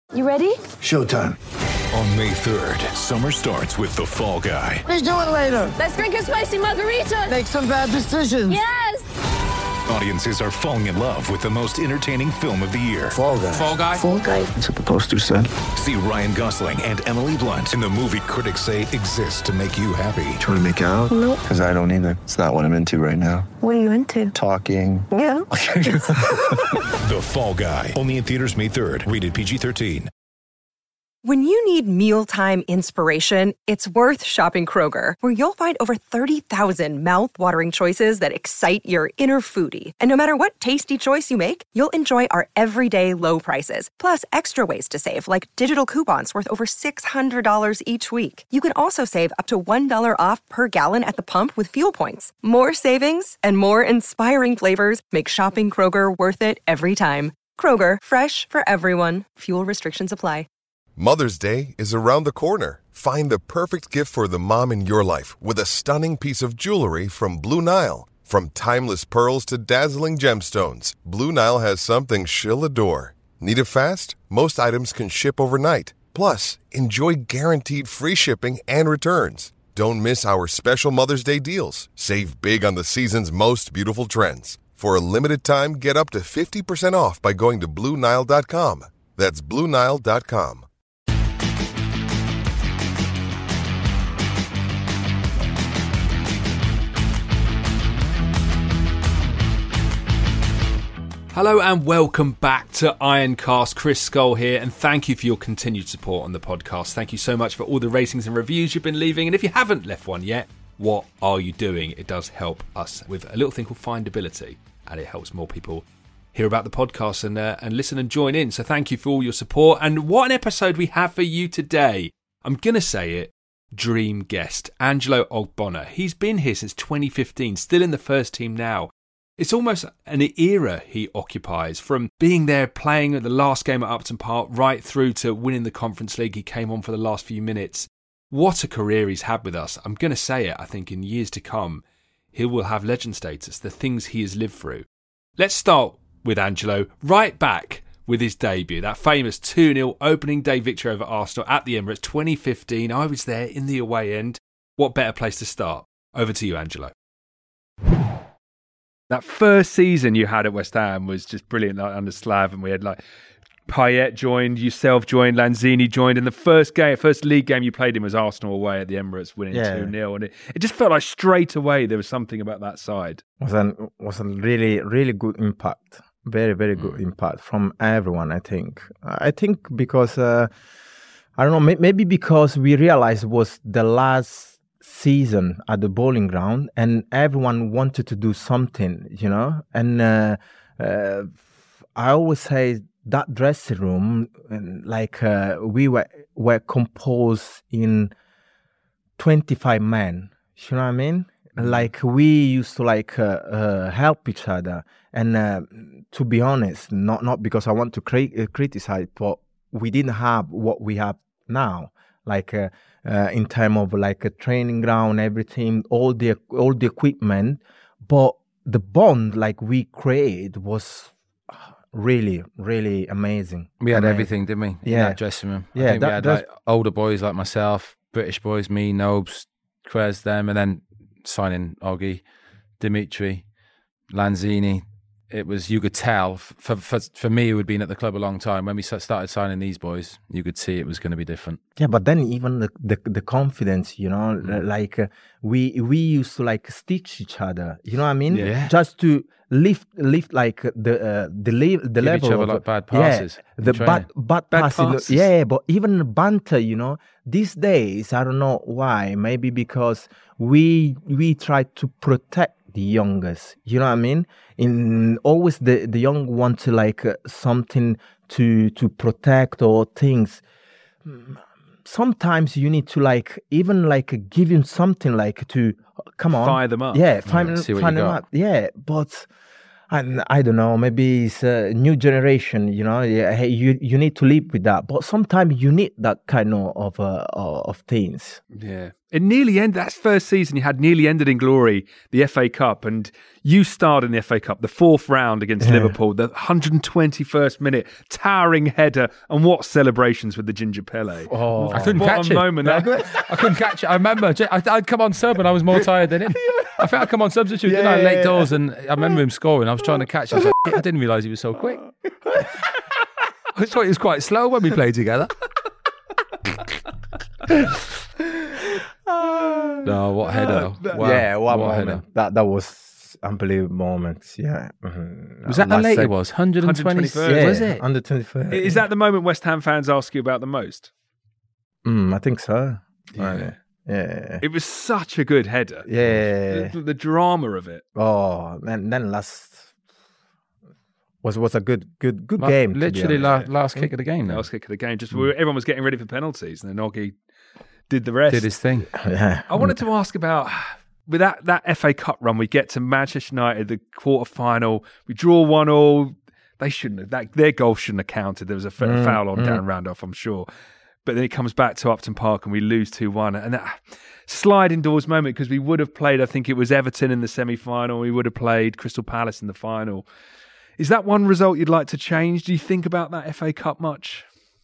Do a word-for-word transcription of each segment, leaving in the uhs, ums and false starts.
You ready? Showtime. On May third, summer starts with The Fall Guy. Let's do it later. Let's drink a spicy margarita. Make some bad decisions. Yes! Audiences are falling in love with the most entertaining film of the year. Fall Guy. Fall Guy? Fall Guy. That's what the poster said. See Ryan Gosling and Emily Blunt in the movie critics say exists to make you happy. Trying to make it out? Nope. Because I don't either. It's not what I'm into right now. What are you into? Talking. Yeah. The Fall Guy. Only in theaters May third. Rated P G thirteen. When you need mealtime inspiration, it's worth shopping Kroger, where you'll find over thirty thousand mouth-watering choices that excite your inner foodie. And no matter what tasty choice you make, you'll enjoy our everyday low prices, plus extra ways to save, like digital coupons worth over six hundred dollars each week. You can also save up to one dollar off per gallon at the pump with fuel points. More savings and more inspiring flavors make shopping Kroger worth it every time. Kroger, fresh for everyone. Fuel restrictions apply. Mother's Day is around the corner. Find the perfect gift for the mom in your life with a stunning piece of jewelry from Blue Nile. From timeless pearls to dazzling gemstones, Blue Nile has something she'll adore. Need it fast? Most items can ship overnight. Plus, enjoy guaranteed free shipping and returns. Don't miss our special Mother's Day deals. Save big on the season's most beautiful trends. For a limited time, get up to fifty percent off by going to Blue Nile dot com. That's Blue Nile dot com. Hello and welcome back to Ironcast. Chris Skull here, and thank you for your continued support on the podcast. Thank you so much for all the ratings and reviews you've been leaving, and if you haven't left one yet, what are you doing? It does help us with a little thing called findability, and it helps more people hear about the podcast and, uh, and listen and join in. So thank you for all your support, and what an episode we have for you today. I'm going to say it, dream guest, Angelo Ogbonna. He's been here since twenty fifteen, still in the first team now. It's almost an era he occupies, from being there playing at the last game at Upton Park right through to winning the Conference League. He came on for the last few minutes. What a career he's had with us. I'm going to say it, I think in years to come, he will have legend status, the things he has lived through. Let's start with Angelo, right back with his debut, that famous two nil opening day victory over Arsenal at the Emirates twenty fifteen. I was there in the away end. What better place to start? Over to you, Angelo. That first season you had at West Ham was just brilliant, like under Slav, and we had like Payet joined, yourself joined, Lanzini joined, and the first game, first league game you played in was Arsenal away at the Emirates, winning yeah. two nil, and it, it just felt like straight away there was something about that side. It was a was a really really good impact, very very good mm. impact from everyone. I think I think because uh, I don't know, maybe because we realized it was the last season at the bowling ground and everyone wanted to do something, you know, and uh, uh, I always say that dressing room, like uh, we were were composed in twenty-five men, you know what I mean? Like we used to like uh, uh, help each other, and uh, to be honest, not not because I want to cri- uh, criticize, but we didn't have what we have now, like uh, uh, in terms of like a training ground, everything, all the all the equipment, but the bond like we created was really, really amazing. We had amazing. everything, didn't we? Yeah. In that dressing room. I Yeah, think that, we had like older boys like myself, British boys, me, Nobes, Krez, them, and then signing Oggy, Dimitri, Lanzini. It was, you could tell, for, for for me who had been at the club a long time, when we started signing these boys, you could see it was going to be different. Yeah, but then even the the, the confidence, you know, mm. like uh, we we used to like stitch each other, you know what I mean? Yeah. Just to lift lift like the uh, the, le- the Give level each other of like bad passes. Yeah, the bad bad, bad passing. passes. Yeah, but even the banter, you know, these days I don't know why. Maybe because we we try to protect the youngest, you know what I mean? In always the the young want to like uh, something to to protect or things. Sometimes you need to like even like give him something like to come on, fire them up. Yeah, fire, yeah, see what fire you them got. up. Yeah, but I, I don't know. Maybe it's a new generation. You know, yeah, hey, you you need to live with that. But sometimes you need that kind of of uh, of things. Yeah. It nearly ended. That's first season. You had nearly ended in glory, the F A Cup, and you starred in the F A Cup, the fourth round against Yeah. Liverpool, the one hundred twenty-first minute, towering header, and what celebrations with the Ginger Pele. Oh. I couldn't What catch a it. moment. I couldn't catch it. I remember j- I- I'd come on sub and I was more tired than him. I think I'd come on substitute, didn't I? Yeah, Late yeah, doors, and I remember him scoring. I was trying to catch him. I, was like, I didn't realise he was so quick. I thought he was quite slow when we played together. No, what header. Wow. Yeah, what, what moment. header. That that was unbelievable moments. Yeah. Mhm. Was that Last how late sec- it was? one hundred twenty-first, Yeah, was it? Under twenty-first. Is that the moment West Ham fans ask you about the most? Mm, I think so. Yeah. Yeah. Yeah. It was such a good header. Yeah. The, the drama of it. Oh, and then last was was a good good good La- game. to be Literally honest. la- last kick of the game now. Last kick of the game. Just we were, everyone was getting ready for penalties, and then Oggy did the rest. Did his thing. Yeah. I wanted to ask about with that, that F A Cup run. We get to Manchester United, the quarter final. We draw one all. They shouldn't have. That, their goal shouldn't have counted. There was a f- Mm, foul on mm. Darren Randolph, I'm sure. But then it comes back to Upton Park and we lose two one. And that sliding doors moment, because we would have played, I think it was Everton in the semi-final. We would have played Crystal Palace in the final. Is that one result you'd like to change? Do you think about that F A Cup much?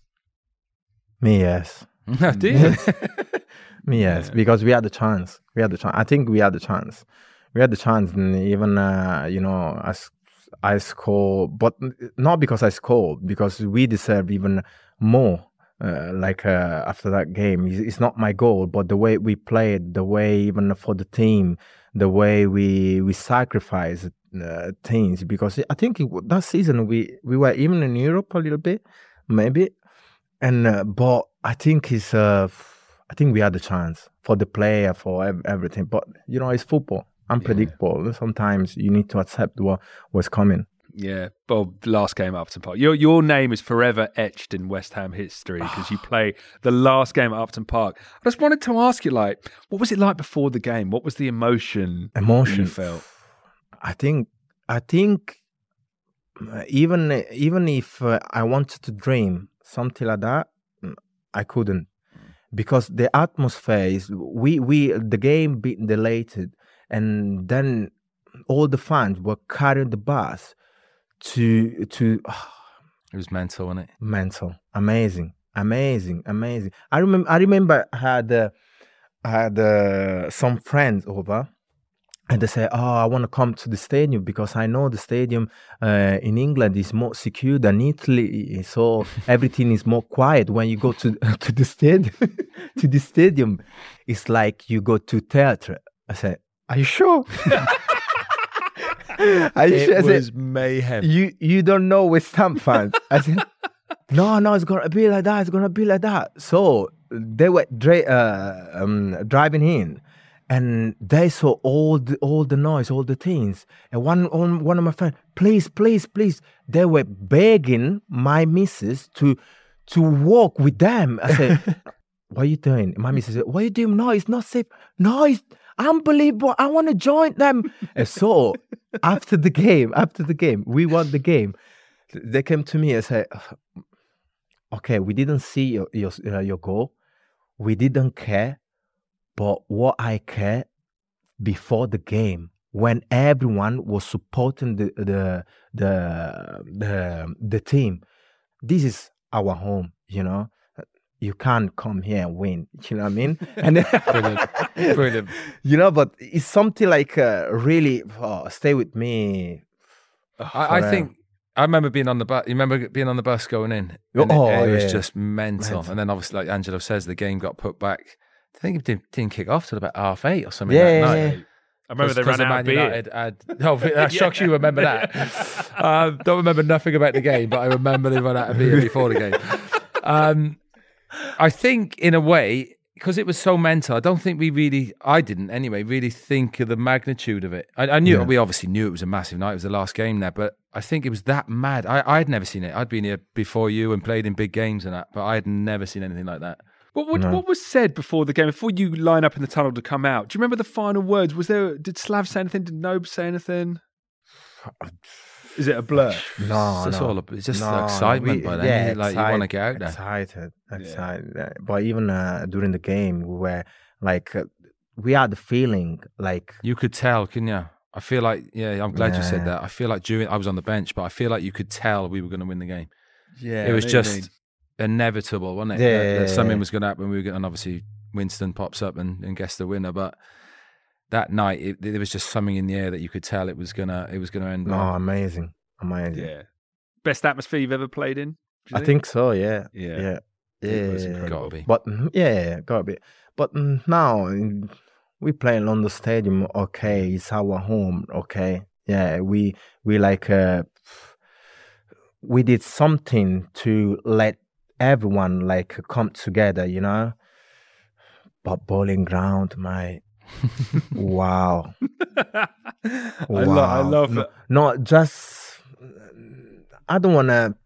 Me, yes. No, do you? Me, yes, because we had the chance. We had the chance. I think we had the chance. We had the chance, and even uh, you know, I, s- I score, but not because I scored, because we deserve even more. Uh, like uh, after that game, it's, it's not my goal, but the way we played, the way even for the team, the way we we sacrificed uh, things. Because I think it, that season we we were even in Europe a little bit, maybe, and uh, but I think it's uh, I think we had the chance for the player, for ev- everything. But you know, it's football, unpredictable. Sometimes you need to accept what what's coming. Yeah, Bob, last game at Upton Park. Your your name is forever etched in West Ham history because you play the last game at Upton Park. I just wanted to ask you, like, what was it like before the game? What was the emotion, Emotion. you felt? I think I think uh, even even if uh, I wanted to dream something like that, mm, I couldn't, because the atmosphere is we we the game being delayed, and then all the fans were carrying the bus to to It was mental, wasn't it? mental, amazing, amazing, amazing. I remember I remember I had uh, I had uh, some friends over. And they say, "Oh, I want to come to the stadium because I know the stadium uh, in England is more secure than Italy, so everything is more quiet. When you go to to the stadium, to the stadium, it's like you go to theater." I said, "Are you sure?" Are you sure? I said, mayhem. you you don't know West Ham fans. I said, no, no, it's gonna be like that. It's gonna be like that. So they were dri- uh, um, driving in, and they saw all the all the noise, all the things. And one one, one of my friends, please, please, please. They were begging my missus to to walk with them. I said, what are you doing? My missus said, what are you doing? No, it's not safe. No, it's unbelievable. I want to join them. And so after the game, after the game, we won the game. They came to me and said, okay, we didn't see your your, uh, your goal. We didn't care. But what I care before the game, when everyone was supporting the the the the, the team, this is our home, you know. You can't come here and win. You know what I mean? And then, Brilliant. Brilliant. you know, but it's something like uh, really oh, stay with me. I, I forever. think I remember being on the bus. You remember being on the bus going in? Oh, And it, it was yeah. just mental. Mental. And then obviously, like Angelo says, the game got put back. I think it didn't, didn't kick off till about half eight or something Yeah, that yeah, night. yeah. I remember they Because ran the out of Man beer. United had, oh, that shocks you remember that. um, don't remember nothing about the game, but I remember they ran out of beer before the game. Um, I think, in a way, because it was so mental, I don't think we really, I didn't anyway, really think of the magnitude of it. I, I knew, Yeah. we obviously knew it was a massive night. It was the last game there, but I think it was that mad. I, I'd never seen it. I'd been here before you and played in big games and that, but I had never seen anything like that. What, what, No. what was said before the game, before you line up in the tunnel to come out? Do you remember the final words? Was there? Did Slav say anything? Did Nobe say anything? Is it a blur? No, It's just no. all a- it's just No, excitement we- by then, yeah, isn't it? Like, you wanna excite- get out there. Excited, excited. Uh, But even uh, during the game, we were Like uh, we had the feeling like You could tell, couldn't you? I feel like, yeah, I'm glad you said Yeah. that. I feel like during, I was on the bench, but I feel like you could tell we were going to win the game. Yeah, It was I know what you just mean. inevitable, wasn't it? Yeah, That- yeah, that yeah, something yeah. was going to happen. We were going, and obviously Winston pops up and, and gets the winner. But that night, it, there was just something in the air that you could tell it was gonna, it was going to end. oh, well. amazing, amazing. Yeah. Best atmosphere you've ever played in? do you I think so. Yeah, Yeah. yeah, yeah. It was yeah, yeah. incredible. Gotta be. But mm, yeah, yeah, gotta be. But mm, now mm, we play in London Stadium. Okay, it's our home. Okay, yeah, we we like uh, we did something to let everyone like come together. You know, but bowling ground, my wow, I, wow. lo- I love no, it. Not just. I don't wanna.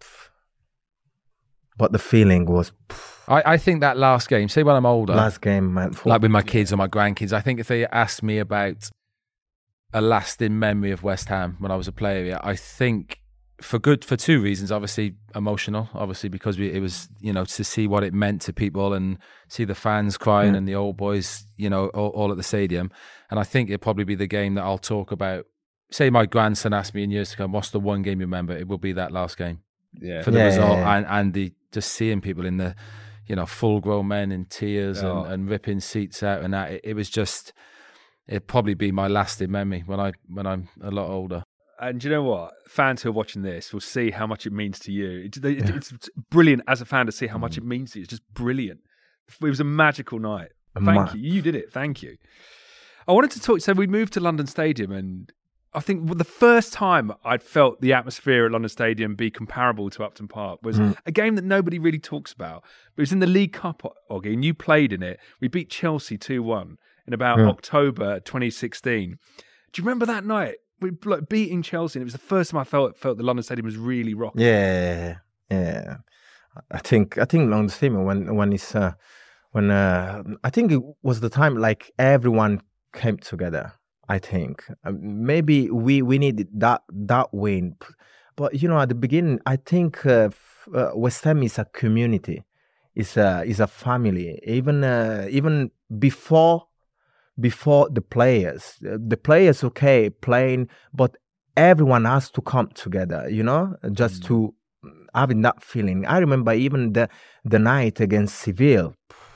But the feeling was I, I think that last game, say when I'm older, last game, man. for- like with my kids or my grandkids, I think if they asked me about a lasting memory of West Ham when I was a player, yeah, I think for good, for two reasons. Obviously, emotional, obviously, because we, it was, you know, to see what it meant to people and see the fans crying Mm. and the old boys, you know, all, all at the stadium. And I think it'll probably be the game that I'll talk about. Say my grandson asked me in years to come, what's the one game you remember? It will be that last game. Yeah. For the Yeah, result yeah, yeah. and, and the just seeing people in the, you know, full grown men in tears Oh. and, and ripping seats out and that. It, it was just, it'd probably be my lasting memory when I when I'm a lot older. And do you know what? Fans who are watching this will see how much it means to you. It's, it, it's brilliant as a fan to see how much it means to you. It's just brilliant. It was a magical night. A Thank ma- you. You did it. Thank you. I wanted to talk. So we moved to London Stadium, and I think the first time I'd felt the atmosphere at London Stadium be comparable to Upton Park was a game that nobody really talks about. But it was in the League Cup, Oggy, and you played in it. We beat Chelsea two one in about Yeah. October twenty sixteen. Do you remember that night? We like beating Chelsea, and it was the first time I felt felt the London Stadium was really rocking. Yeah, yeah. I think I think London Stadium when when it's uh, when uh, I think it was the time like everyone came together. I think um, maybe we we needed that that win, but you know at the beginning I think uh, f- uh, West Ham is a community, is a is a family. Even uh, even before before the players, Uh, the players okay playing, but everyone has to come together. You know, just to having that feeling. I remember even the the night against Seville.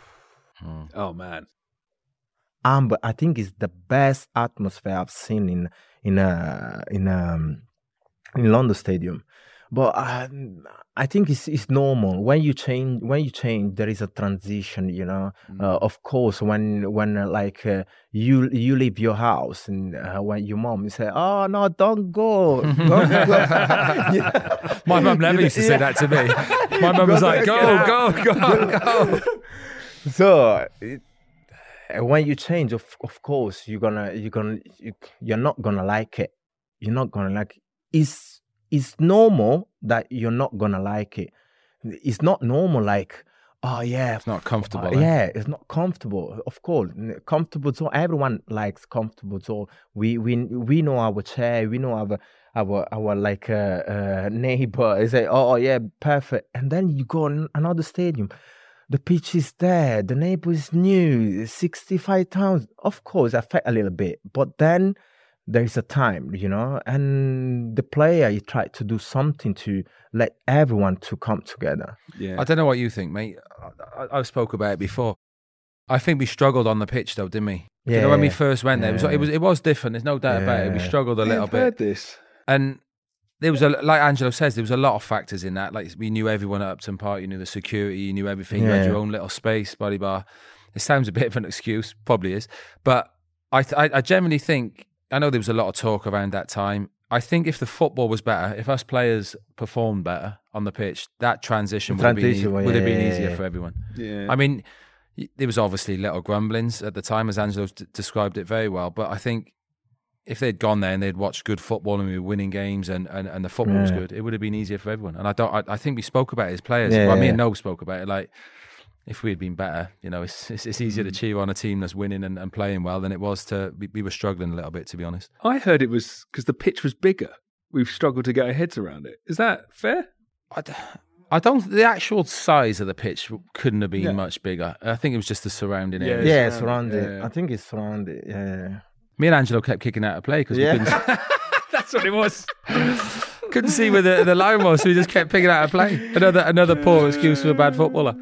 Oh man, Um, but I think it's the best atmosphere I've seen in in a in um in London Stadium. But um, I think it's it's normal when you change when you change there is a transition. You know, uh, of course when when uh, like uh, you you leave your house and uh, when your mom say, "Oh no, don't go, don't go." Yeah. My mum never used to say that to me. My mum was like, go, go, go, go. So it, uh, when you change, of of course you're gonna you're gonna you, you're not gonna like it. You're not gonna like it. It's it's normal that you're not gonna like it. It's not normal like oh yeah, It's not comfortable. uh, eh? yeah, it's not comfortable. Of course, N- comfortable zone. Everyone likes comfortable zone. We we we know our chair. We know our our our like uh, uh, neighbor. They say, oh yeah, perfect. And then you go in another stadium. The pitch is there. The neighbor is new. Sixty-five thousand. Of course, I felt a little bit, but then there is a time, you know, and the player he tried to do something to let everyone to come together. yeah. I don't know what you think, mate. I, I, I've spoke about it before. I think we struggled on the pitch, though, didn't we? You know, when we Yeah. first went there, it was it was it was different. There's no doubt about it. We Yeah. struggled a little I've bit, heard this. and there was a like Angelo says, there was a lot of factors in that. Like we knew everyone at Upton Park, you knew the security, you knew everything. You had Yeah. your own little space, body bar. It sounds a bit of an excuse, probably is, but I th- I, I generally think I know there was a lot of talk around that time. I think if the football was better, if us players performed better on the pitch, that transition would have been, Transition, e- would have been yeah, easier yeah. for everyone. Yeah. I mean, y- there was obviously little grumblings at the time, as Angelo d- described it very well. But I think if they'd gone there and they'd watched good football and we were winning games and, and, and the football was Yeah. good, it would have been easier for everyone. And I don't. I, I think we spoke about it as players. Yeah, well, me yeah. and Nob spoke about it. Like, if we had been better, you know, it's it's, it's easier to Mm. cheer on a team that's winning and, and playing well than it was to. We, we were struggling a little bit, to be honest. I heard it was because the pitch was bigger. We've struggled to get our heads around it. Is that fair? I, d- I don't. The actual size of the pitch couldn't have been Yeah. much bigger. I think it was just the surrounding Yeah, area. Yeah, it's surrounded. yeah. I think it's surrounded. Yeah. Me and Angelo kept kicking out of play because Yeah. we couldn't. That's what it was. Couldn't see where the, the line was, so we just kept picking out of play. Another another poor excuse for a bad footballer.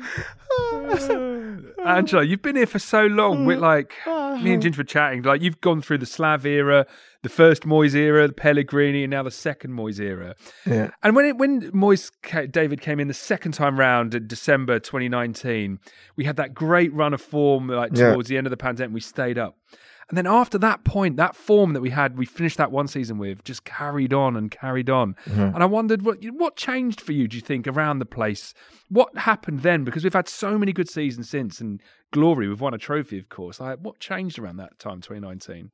Angela, you've been here for so long. We're like, me and Ginge were chatting. Like, you've gone through the Slav era, the first Moyes era, the Pellegrini, and now the second Moyes era. Yeah. And when it, when Moyes ca- David came in the second time round in December twenty nineteen, we had that great run of form like Yeah. towards the end of the pandemic. We stayed up. And then after that point, that form that we had, we finished that one season with, just carried on and carried on. Mm-hmm. And I wondered, what what changed for you, do you think, around the place? What happened then? Because we've had so many good seasons since, and glory, we've won a trophy, of course. Like, what changed around that time, twenty nineteen?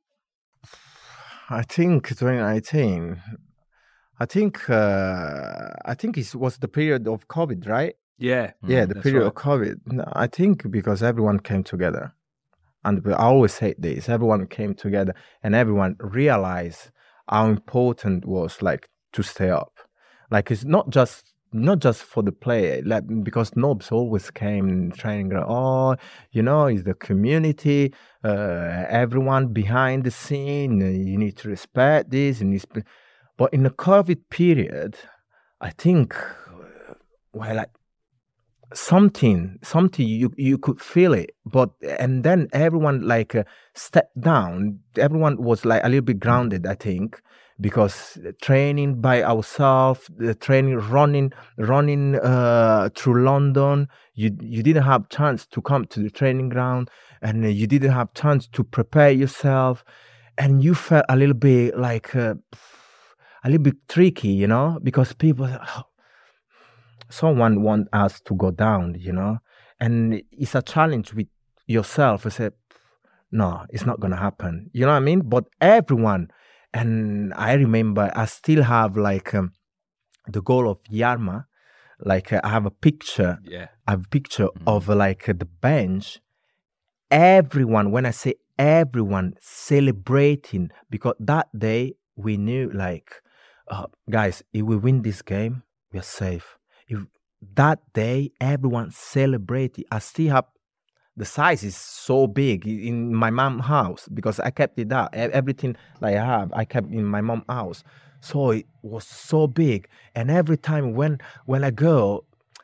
I think twenty nineteen. I think uh, I think it was the period of COVID, right? Yeah. Yeah, the that's period right. of COVID. No, I think because everyone came together, and I always say this: everyone came together, and everyone realized how important it was like to stay up. Like it's not just not just for the player, like because Nobs always came training. Oh, you know, it's the community. Uh, everyone behind the scene. uh, You need to respect this. And this. But in the COVID period, I think, uh, well, like something, something you you could feel it. But and then everyone like uh, stepped down. Everyone was like a little bit grounded, I think, because training by ourselves, the training, running, running uh, through London. You you didn't have chance to come to the training ground, and uh, you didn't have chance to prepare yourself, and you felt a little bit like. Uh, a little bit tricky, you know, because people, oh, someone want us to go down, you know, and it's a challenge with yourself. I said, no, it's not going to happen. You know what I mean? But everyone, and I remember I still have like um, the goal of Yarma, like uh, I have a picture, Yeah. I have a picture of uh, like uh, the bench. Everyone, when I say everyone, celebrating, because that day we knew like, uh, guys, if we win this game, we are safe. If that day, everyone celebrated. I still have, the size is so big in my mom's house because I kept it out. E- Everything like I have, I kept in my mom's house. So it was so big. And every time when when I go,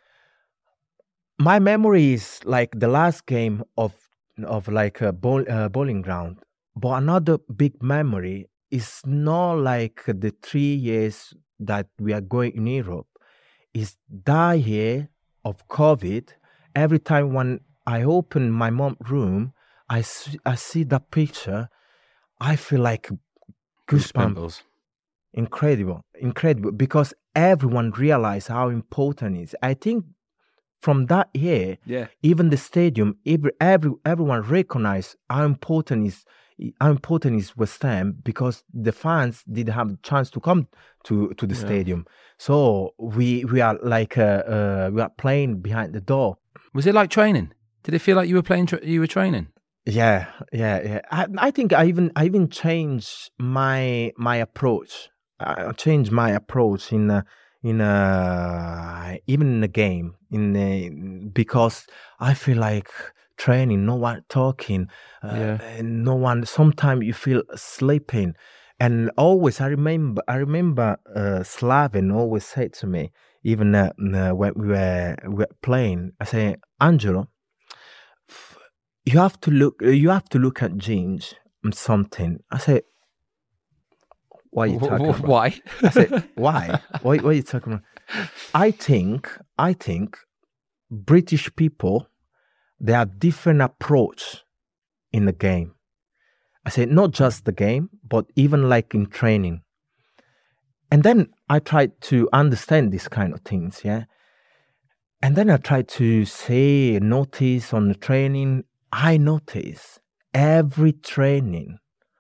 my memory is like the last game of of like a bowl, uh, bowling ground. But another big memory is not like the three years that we are going in Europe. It's that year of COVID. Every time when I open my mom's room, I see, I see that picture, I feel like goosebumps. Goosebumps. Incredible, incredible, because everyone realized how important it is. I think from that year, Yeah. even the stadium, every, every everyone recognized how important is how important is West Ham because the fans didn't have a chance to come to, to the stadium. So we we are like uh, uh, we are playing behind the door. Was it like training? Did it feel like you were playing? Tra- you were training? Yeah, yeah, yeah. I, I think I even I even changed my my approach. I changed my approach in uh, in uh, even in the game in uh, because I feel like training, no one talking, uh, Yeah. and no one. Sometimes you feel sleeping, and always I remember I remember uh, Slaven always said to me, even uh, uh, when we were, we were playing, I say, Angelo, you have to look. You have to look at Ginge and something. I say, what are you talking about? Why? I said, why? Why? What are you talking about? I think, I think, British people, they have different approach in the game. I said, not just the game, but even like in training. And then I tried to understand these kind of things, yeah. And then I tried to say, notice on the training. I notice every training,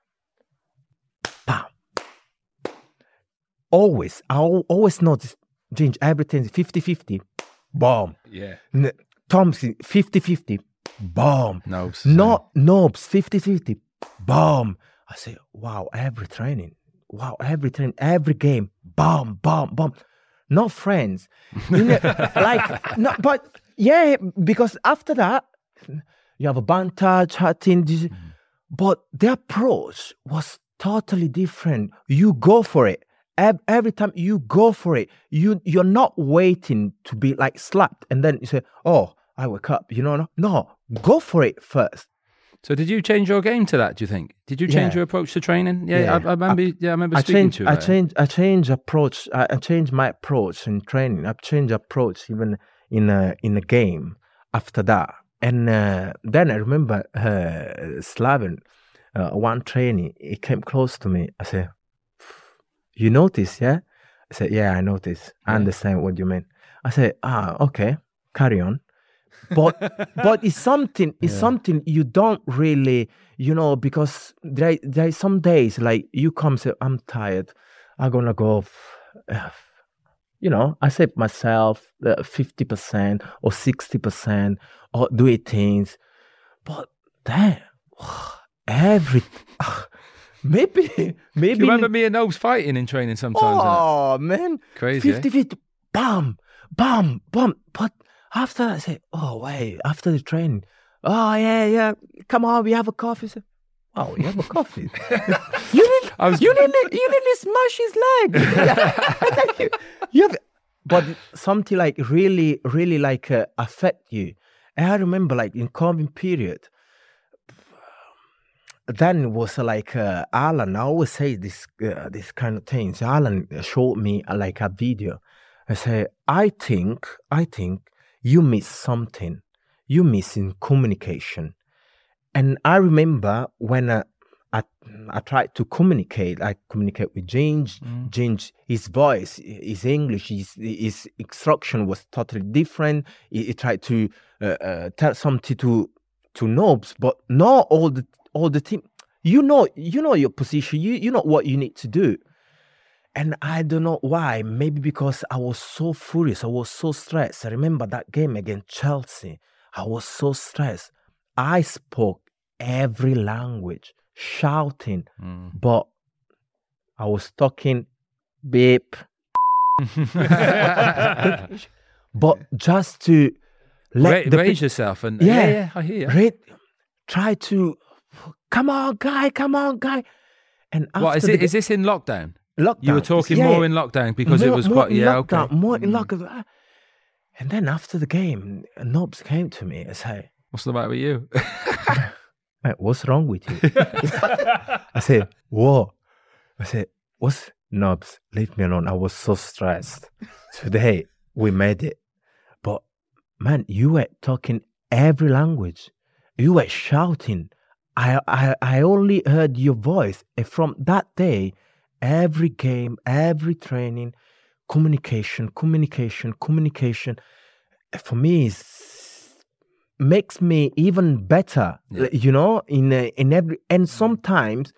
bam. Always, I al- always notice, Ginge, everything fifty-fifty, bomb. Yeah. N- Thompson, fifty-fifty, bomb. No. it's the same. Not Nobs, fifty-fifty, bomb. I say, wow, every training, wow, every training, every game, bomb, bomb, bomb. not friends. You know, like, no, but yeah, because after that, you have a banter, chatting, this, mm. but the approach was totally different. You go for it. Every time you go for it, you, you're not waiting to be like slapped and then you say, oh, I wake up, you know, no, no, go for it first. So did you change your game to that, do you think? Did you change yeah. your approach to training? Yeah, yeah. I, I remember I, yeah, I remember I speaking changed, to you. I about changed, I changed approach, I, I changed my approach in training. I've changed approach even in a, in a game after that. And uh, then I remember uh, Slaven, uh, one trainee, he came close to me. I said, you notice, yeah? I said, yeah, I notice. I yeah. understand what you mean. I said, ah, okay, carry on. But but it's something it's yeah. something you don't really, you know, because there there are some days like you come say, I'm tired, I'm gonna go, you know, I say myself uh, fifty percent or sixty percent or do it things, but then every maybe maybe. Do you remember me and Nobes fighting in training sometimes? Oh man, crazy, fifty eh? fifty, bam, bam, bam, but. After I say, oh wait, after the training, oh yeah, yeah, come on, we have a coffee. Say, oh, we have a coffee. you need, I was, you need, you need to smash his leg. you, you have, but something like really, really like uh, affect you. And I remember like in COVID period, then it was uh, like uh, Alan. I always say this, uh, this kind of things. Alan showed me uh, like a video. I say, I think, I think. You miss something. You miss in communication. And I remember when uh, I I tried to communicate, I communicate with Ginge. Mm. Ginge, his voice, his English, his, his instruction was totally different. He, he tried to uh, uh, tell something to to Nobes, but not all the all the team. You know, you know your position. You you know what you need to do. And I don't know why. Maybe because I was so furious. I was so stressed. I remember that game against Chelsea. I was so stressed. I spoke every language, shouting, mm. but I was talking beep. But just to let Ra- the raise pe- yourself and yeah, yeah, yeah I hear you. Ra- try to come on, guy, come on, guy. And after what is the, it? Is this in lockdown? Lockdown. You were talking yeah, more in lockdown because more, it was more quite yeah lockdown, okay. More in lockdown. And then after the game, Nobs came to me and said, "What's the matter with you? Man, what's wrong with you?" I said, "Whoa!" I said, "What's Nobs? Leave me alone. I was so stressed. Today we made it, but man, you were talking every language. You were shouting. I I I only heard your voice. And from that day." Every game, every training, communication, communication, communication, for me, is, makes me even better. Yeah. You know, in uh, in every and sometimes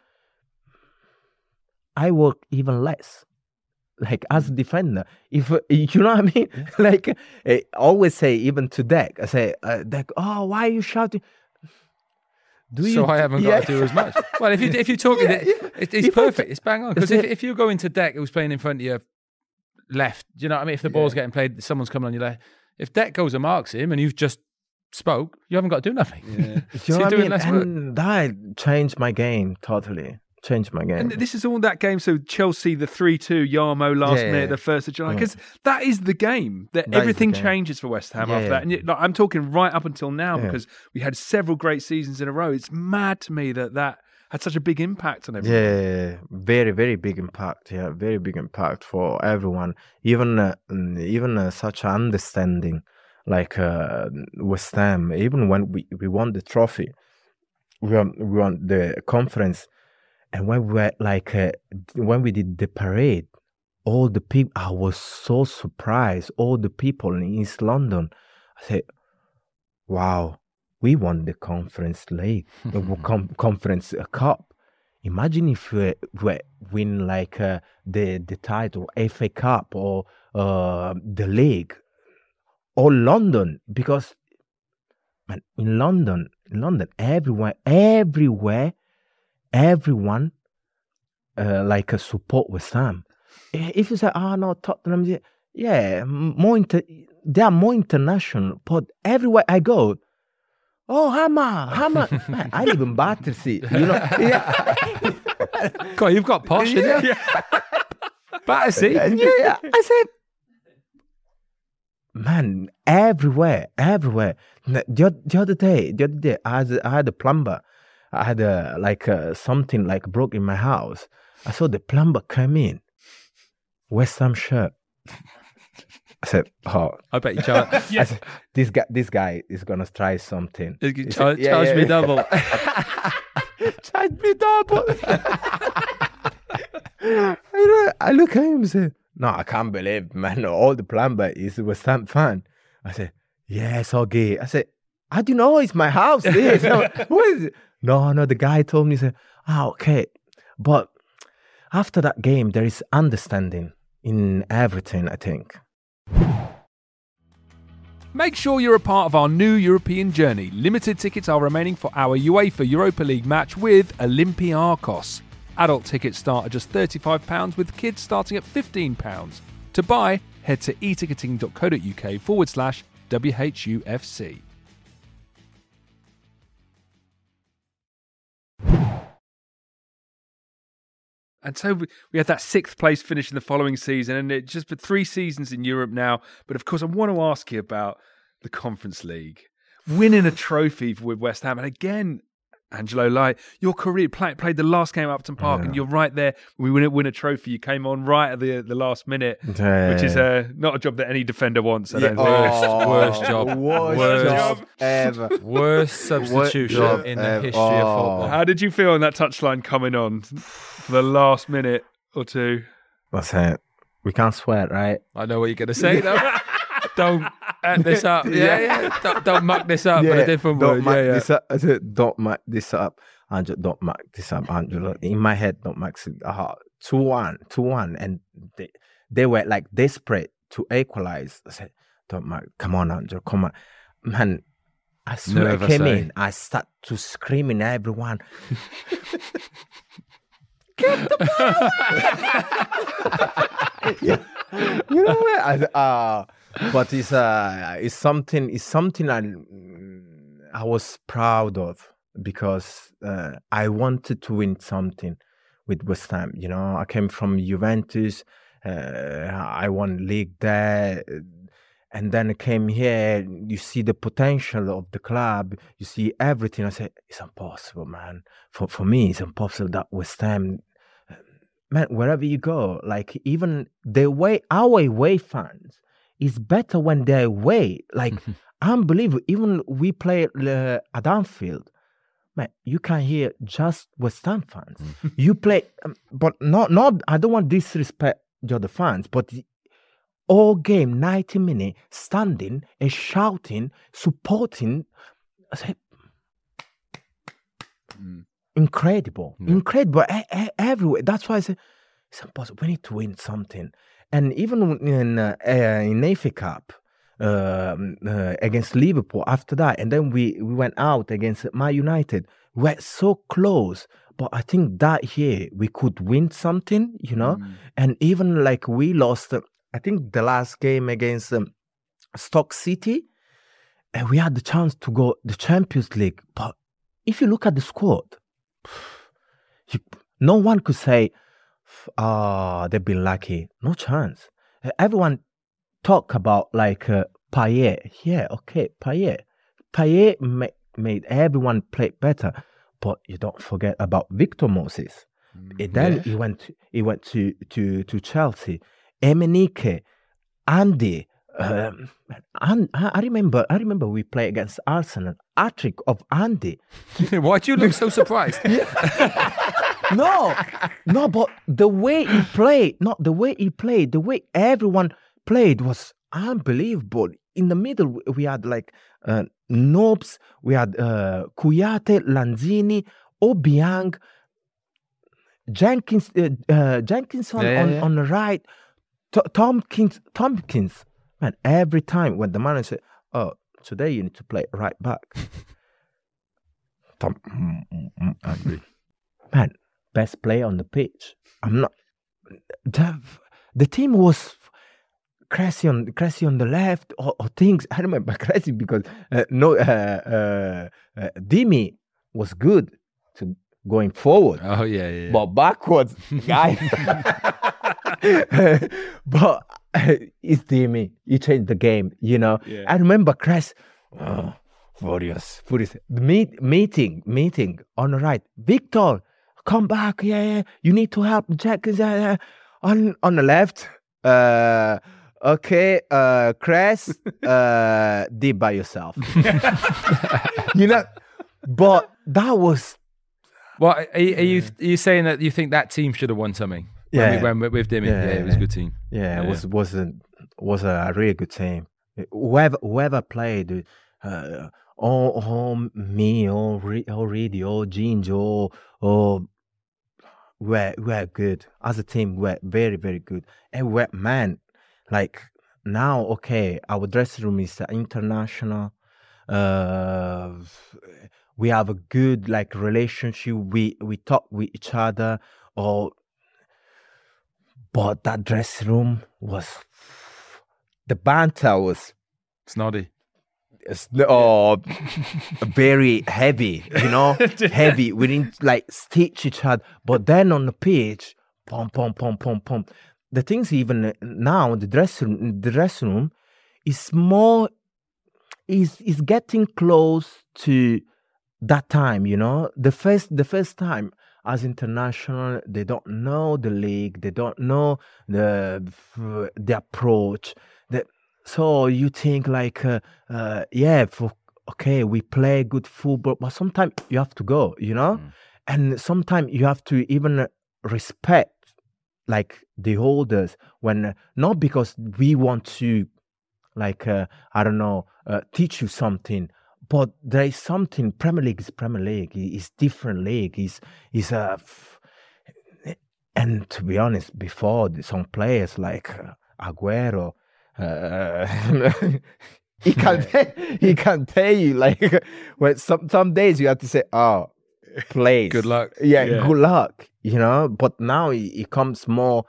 I work even less. Like as a defender, if uh, you know what I mean. Yeah. Like I always say, even to Deck, I say, uh, Deck, oh, why are you shouting? Do so you, I haven't got yeah. to do as much. Well, if you if you're talking, yeah, yeah. It, it's if perfect. I, it's bang on. Because if, if you go into Deck who's playing in front of you, left, do you know what I mean? If the ball's yeah. getting played, someone's coming on your left. If Deck goes and marks him, and you've just spoke, you haven't got to do nothing. Yeah. Do you know what I mean? And that changed my game totally. Changed my game. And this is all that game. So Chelsea, the three two, Yarmo last yeah, minute, yeah. the first of July. Because yeah. that is the game. That, that everything game. changes for West Ham yeah, after that. And like, I'm talking right up until now yeah. because we had several great seasons in a row. It's mad to me that that had such a big impact on everyone. Yeah, very, very big impact. Yeah, very big impact for everyone. Even, uh, even uh, such understanding like uh, West Ham. Even when we, we won the trophy, we won, we won the conference. And when we were like, uh, when we did the parade, all the people, I was so surprised. All the people in East London, I said, wow, we won the conference league, the com- conference uh, cup. Imagine if we, we win like uh, the, the title, F A Cup or uh, the league, or London, because man, in London, in London, everywhere, everywhere, everyone uh, like a support West Ham. If you say, "Ah, oh, no, Tottenham," yeah, more inter- they are more international. But everywhere I go, oh, Hammer, Hammer. Man, I live in Battersea, you know. Yeah. God, you've got posh, yeah. You? Yeah. Battersea. Yeah, I said, man, everywhere, everywhere. The, the other day, the other day, I had, I had a plumber. I had a, like uh, something like broke in my house. I saw the plumber come in, West Ham shirt. I said, "Oh, I bet you charge." Yeah. I said, this guy, this guy is gonna try something. He he charge, said, yeah, charge yeah, me yeah. double. Charge me double. I look at him and say, "No, I can't believe, man. All the plumber is a West Ham fan." I said, "Yes, okay." I said, "How do you know it's my house?" This. What is it? No, no. The guy told me, "Say, ah, okay." But after that game, there is understanding in everything, I think. Make sure you're a part of our new European journey. Limited tickets are remaining for our UEFA Europa League match with Olympiacos. Adult tickets start at just thirty-five pounds, with kids starting at fifteen pounds. To buy, head to eticketing.co.uk forward slash WHUFC. And so we had that sixth place finish in the following season, and it just been three seasons in Europe now. But of course, I want to ask you about the Conference League, winning a trophy with West Ham. And again, Angelo, like your career play, played the last game at Upton Park, yeah. and you're right there. We win, win a trophy. You came on right at the the last minute, yeah. which is uh, not a job that any defender wants. I don't yeah. think. Oh, worst job, worst, worst job ever, worst substitution worst in the ever. history oh. of football. How did you feel on that touchline coming on for the last minute or two? What's that? We can't swear, right? I know what you're going to say, though. Don't add this up. Yeah, yeah. Don't, don't muck this up, yeah. but a different don't word. Muck yeah, yeah. This up. I said, don't muck this up. Angelo, don't muck this up, Angelo. In my head, don't muck it up. two one, two one. And they, they were like desperate to equalize. I said, don't muck. Come on, Angelo. Come on. Man, as soon as I came say. in, I started to screaming at everyone. Get the ball! yeah. You know what? I, uh, but it's uh, it's something. It's something I I was proud of, because uh, I wanted to win something with West Ham. You know, I came from Juventus. Uh, I won league there, and then I came here. You see the potential of the club. You see everything. I said, it's impossible, man. For for me, it's impossible that West Ham. Man, wherever you go, like even the way our away fans is better when they're away. Like unbelievable. Even we play uh, at Anfield, man, you can hear just West Ham fans. You play, um, but not not. I don't want to disrespect the other fans, but all game ninety minutes standing and shouting, supporting. I said, mm. Incredible, yeah. incredible, e- e- everywhere. That's why I say it's impossible. We need to win something. And even in uh, uh, in A F A Cup uh, uh, against Liverpool, after that, and then we, we went out against Man United. We were so close, but I think that year we could win something, you know. Mm. And even like we lost, uh, I think the last game against um, Stoke City, and we had the chance to go the Champions League. But if you look at the squad. You, no one could say, ah, oh, they've been lucky. No chance. Uh, everyone talk about like uh, Payet. Yeah, okay, Payet. Payet ma- made everyone play better, but you don't forget about Victor Moses. Mm, then yeah. he went. To, he went to to to Chelsea. Emenike, Andy. Um, and I remember. I remember we played against Arsenal. Hat-trick of Andy. Why do you look so surprised? no, no, but the way he played, not the way he played, the way everyone played was unbelievable. In the middle, we had like uh, Nobes, we had uh, Kouyaté, Lanzini, Obiang, Jenkins, uh, uh, Jenkinson yeah, yeah, on, yeah. on the right, T- Tompkins, Tompkins. Man, every time when the manager said, "Oh, today you need to play right back," Tom, mm, mm, mm, man, best player on the pitch. I'm not. The, the team was Cressy on Cressy on the left or, or things. I remember Cressy because uh, no, uh, uh, uh, Dimi was good to going forward. Oh yeah, yeah. yeah. But backwards, guy. But uh, it's Dimi. He changed the game. You know. Yeah. I remember Cress. Oh, furious, furious. The meet, meeting, meeting on the right. Victor, come back. Yeah, yeah. You need to help Jack. Uh, on on the left. Uh, okay, uh, Cress, uh, did by yourself. You know, but that was. Well, are, are, you, are you saying that you think that team should have won something? Yeah, when we, when, with Dimi, yeah, yeah, it was a good team. Yeah, yeah it was yeah. was a was a really good team. Whoever whoever played, uh, or, or me, or or Reedy, or Ginjo, or we're we're good as a team. We're very very good, and we're man. Like now, okay, our dressing room is international. Uh, we have a good like relationship. We we talk with each other. Or, but that dressing room was the banter was snotty. Oh, very heavy. You know, heavy. We didn't like stitch each other. But then on the pitch, pom pom pom pom pom. The things even now, the dressing the dressing room is more is is getting close to that time, you know. The first the first time as international, they don't know the league, they don't know the the approach. The, so you think like uh, uh, yeah, for okay, we play good football, but sometimes you have to go, you know? Mm. And sometimes you have to even respect like the holders when uh, not because we want to like uh, I don't know uh, teach you something, but there is something. Premier League is Premier League. It's different league. It's is a uh, and to be honest, before some players like uh, Aguero, uh, he can he can tell you like when some some days you have to say, oh, please, good luck. Yeah, yeah, good luck. You know, but now it, it comes more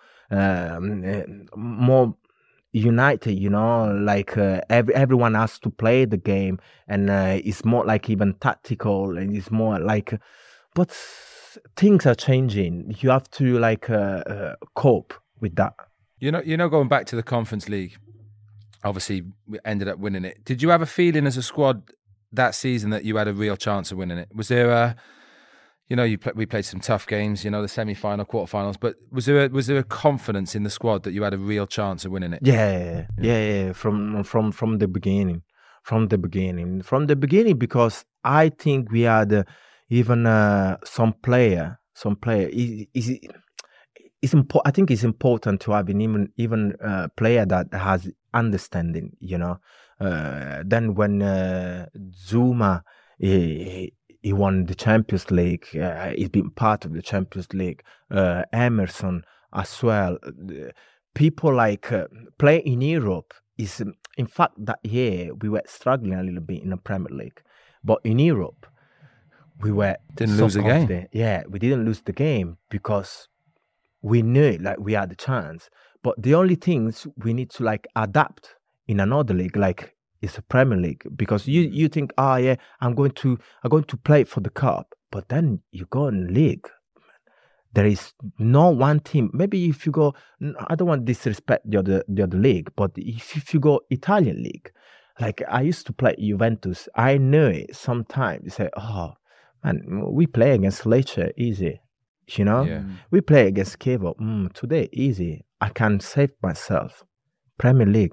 um, more united. You know, like uh, every everyone has to play the game, and uh, it's more like even tactical, and it's more like. But things are changing. You have to like uh, uh, cope with that. You know, you know, going back to the Conference League, obviously we ended up winning it. Did you have a feeling as a squad that season that you had a real chance of winning it? Was there a You know, you play, we played some tough games. You know, the semi-final, quarter-finals. But was there a, was there a confidence in the squad that you had a real chance of winning it? Yeah, yeah, yeah. yeah. From from from the beginning, from the beginning, from the beginning. Because I think we had uh, even uh, some player, some player. Is is it's important. I think it's important to have an even even uh, player that has understanding. You know, uh, then when uh, Zuma. He, He won the Champions League. Uh, he's been part of the Champions League. Uh, Emerson as well. People like uh, play in Europe is, in fact, that year we were struggling a little bit in the Premier League, but in Europe we were didn't so lose the game. Yeah, we didn't lose the game because we knew like we had the chance. But the only things we need to like adapt in another league, like. It's a Premier League because you, you think, oh yeah, I'm going to I'm going to play for the cup, but then you go in league. There is no one team. Maybe if you go, I don't want to disrespect the other the other league, but if, if you go Italian league, like I used to play Juventus, I know it. Sometimes you say, oh man, we play against Lecce, easy, you know. Yeah. We play against Chievo, mm, today easy. I can save myself. Premier League.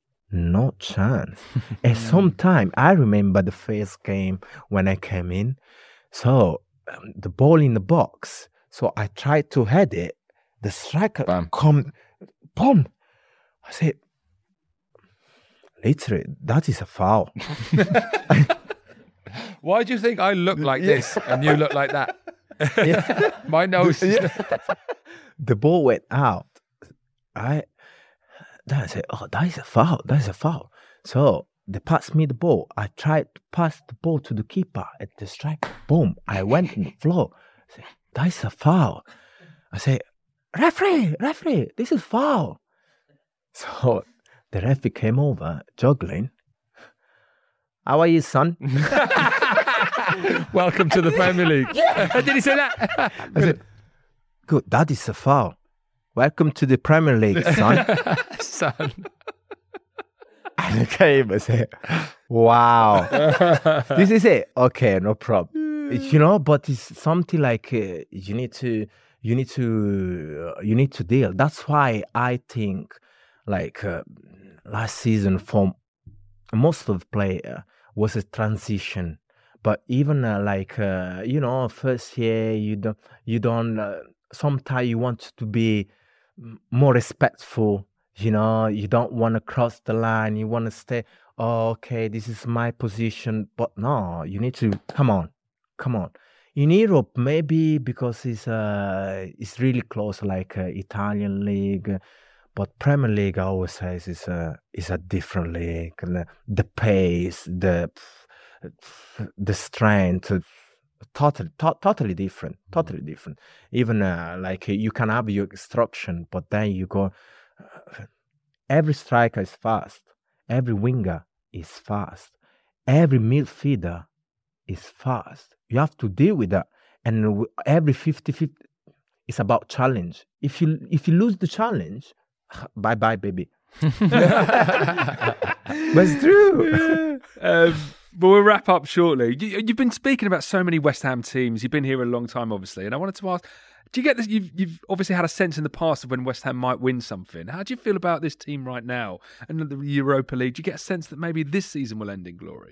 No chance. And sometime I remember the first game when I came in. So um, the ball in the box. So I tried to head it. The striker Bam. come, boom. I said, literally, that is a foul. Why do you think I look like this and you look like that? My nose. The ball went out. I. Then I said, oh, that is a foul. That is a foul. So they passed me the ball. I tried to pass the ball to the keeper at the strike. Boom. I went on the floor. I said, that is a foul. I said, referee, referee, this is foul. So the referee came over, juggling. How are you, son? Welcome to the Premier League. Did he say that? I said, good, that is a foul. Welcome to the Premier League, son. Son. And he came and said, wow, this is it. Okay, no problem. You know, but it's something like uh, you need to, you need to, uh, you need to deal. That's why I think, like uh, last season, for most of the player was a transition. But even uh, like uh, you know, first year you don't, you don't. Uh, sometimes you want to be more respectful. You know, you don't want to cross the line. You want to stay. Oh, okay, this is my position. But no, you need to come on, come on. In Europe, maybe because it's uh, it's really close, like uh, Italian league. But Premier League, I always say, is a is a different league. And the, the pace, the the strength, totally, to, totally different, totally different. Even uh, like you can have your instruction, but then you go. Uh, every striker is fast. Every winger is fast. Every midfielder is fast. You have to deal with that. And every fifty-fifty is about challenge. If you if you lose the challenge, bye bye, baby. But it's true. um, but we'll wrap up shortly. You, you've been speaking about so many West Ham teams. You've been here a long time, obviously. And I wanted to ask, do you get this? You've, you've obviously had a sense in the past of when West Ham might win something. How do you feel about this team right now and the Europa League? Do you get a sense that maybe this season will end in glory?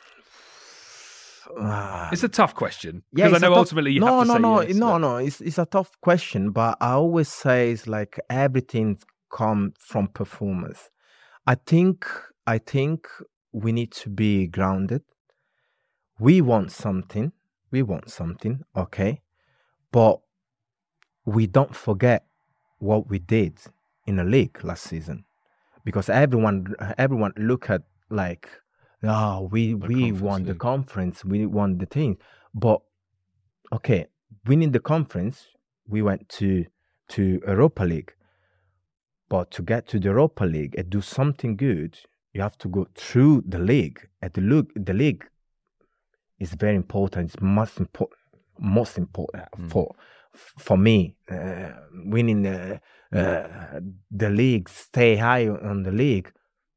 Uh, it's a tough question because yeah, I know tough, ultimately you no, have to no, say no, yes. No, but... no, it's it's a tough question, but I always say it's like everything comes from performance. I think I think we need to be grounded. We want something. We want something, okay, but we don't forget what we did in the league last season, because everyone everyone look at like. Oh, we, we won the conference, we won the thing. But, okay, winning the conference, we went to to Europa League. But to get to the Europa League and do something good, you have to go through the league. And the, look, the league is very important. It's most, impo- most important mm. for for me. Uh, winning the, uh, the league, stay high on the league.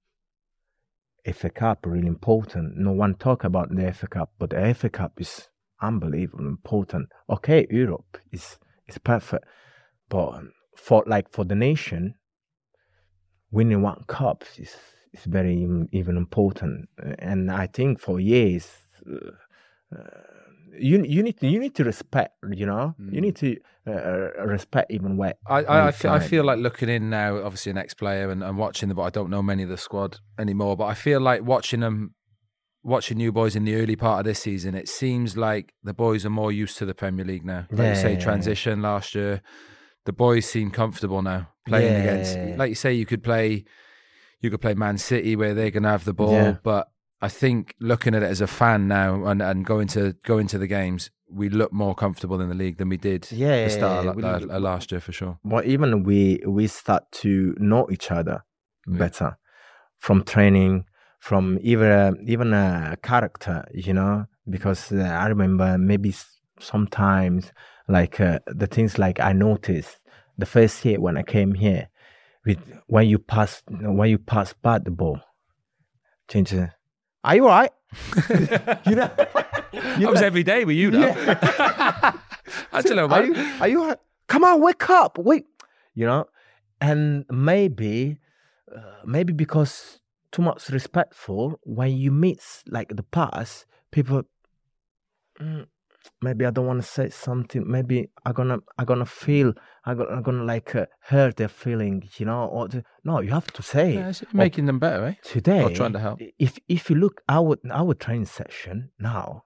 F A Cup really important. No one talk about the F A Cup, but the F A Cup is unbelievably important. Okay, Europe is is perfect, but for like for the nation, winning one cup is is very even important. And I think for years, uh, uh, you you need to, you need to respect. You know, mm. you need to uh, respect even where. I I, I, feel, I feel like looking in now, obviously an ex-player and, and watching them, but I don't know many of the squad anymore. But I feel like watching them, watching you boys in the early part of this season, it seems like the boys are more used to the Premier League now. Like yeah. you say, transition last year, the boys seem comfortable now playing yeah. against. Like you say, you could play, you could play Man City where they're going to have the ball, yeah. but. I think looking at it as a fan now and, and going to going to the games, we look more comfortable in the league than we did yeah, at the start of we, la, la, last year for sure. Well, even we we start to know each other better yeah. from training, from even uh, even a character, you know. Because uh, I remember maybe sometimes like uh, the things like I noticed the first year when I came here, with when you pass when you pass by the ball, change. Uh, Are you all right? you know, you I was know. every day with you, though. Yeah. Angelo, are you, are you all right? Come on, wake up, wait. You know, and maybe, uh, maybe because too much respectful, when you meet like the past, people, mm, maybe I don't want to say something. Maybe I'm gonna, I'm gonna feel, I'm gonna, I'm gonna like uh, hurt their feeling, you know. Or the, no, you have to say. Yeah, it's making them better, eh? Today, or trying to help. If if you look our our training session now,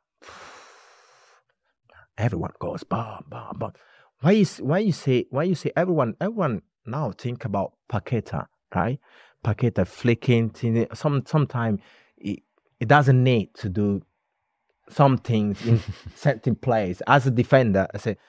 everyone goes bah bah bah. Why you why you say why you say everyone everyone now think about Paqueta, right? Paqueta flicking. Some sometimes it, it doesn't need to do. Some things in certain plays. As a defender, I say,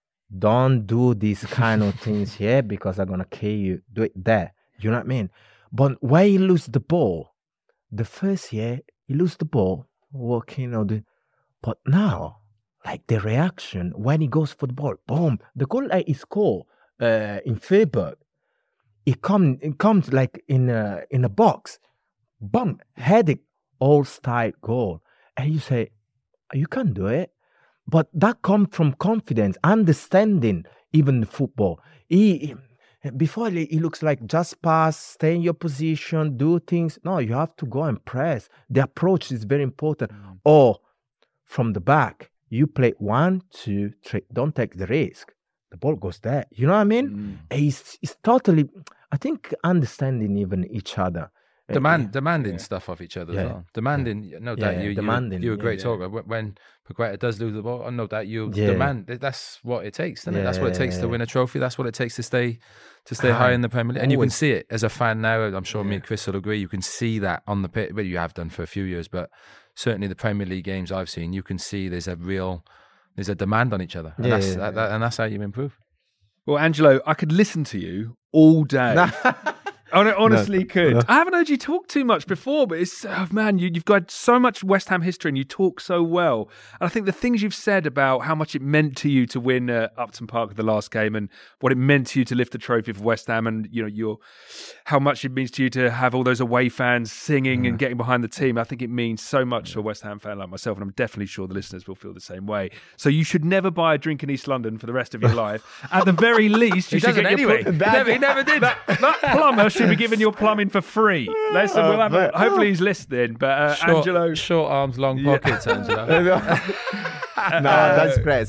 don't do these kind of things here because I'm gonna kill you. Do it there. You know what I mean? But when he lose the ball, the first year he lose the ball, walking on the, but now, like the reaction when he goes for the ball, boom, the goal like he score uh, in Freiburg, it come it comes like in a in a box, boom, heading all style goal, and you say, you can do it, but that comes from confidence, understanding even the football. He. Before he looks like just pass, stay in your position, do things. No, you have to go and press. The approach is very important. Mm. Or from the back, you play one, two, three. Don't take the risk. The ball goes there. You know what I mean? Mm. It's, it's totally, I think, understanding even each other. Demand, uh, demanding yeah. stuff of each other yeah. as well. Demanding, yeah. no doubt. Yeah, you, demanding. You, you're a great yeah, talker. Yeah. When Paqueta does lose the ball, no doubt you yeah. demand. That's what it takes, isn't it? Yeah, That's what it takes yeah, to yeah. win a trophy. That's what it takes to stay to stay high, high in the Premier League. And you can see it as a fan now. I'm sure yeah. me and Chris will agree. You can see that on the pitch. Well, you have done for a few years, but certainly the Premier League games I've seen, you can see there's a real, there's a demand on each other, and, yeah, that's, yeah, that, yeah. that, and that's how you improve. Well, Angelo, I could listen to you all day. I honestly no, could. no. I haven't heard you talk too much before, but it's, oh man, you, you've got so much West Ham history and you talk so well. And I think the things you've said about how much it meant to you to win uh, Upton Park the last game and what it meant to you to lift the trophy for West Ham and, you know, your how much it means to you to have all those away fans singing mm. and getting behind the team. I think it means so much yeah. to a West Ham fan like myself, and I'm definitely sure the listeners will feel the same way. So you should never buy a drink in East London for the rest of your life. At the very least, you should get anyway. your pl- he, never, he never did. That, that plumber should be giving your plumbing for free. Listen, uh, we'll have a, hopefully he's listening. But uh, short, Angelo, short arms, long pockets, yeah. Angelo. No, that's great.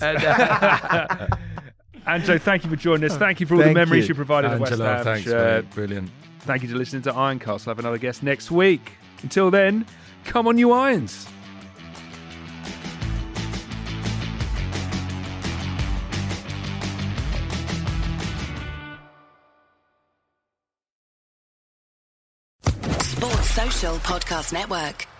Angelo, thank you for joining us. Thank you for all thank the memories you, you provided Angelo, at West Ham. Thanks, uh, mate. Brilliant. Thank you for listening to Ironcast. I'll have another guest next week. Until then, come on, you Irons. Sports Social Podcast Network.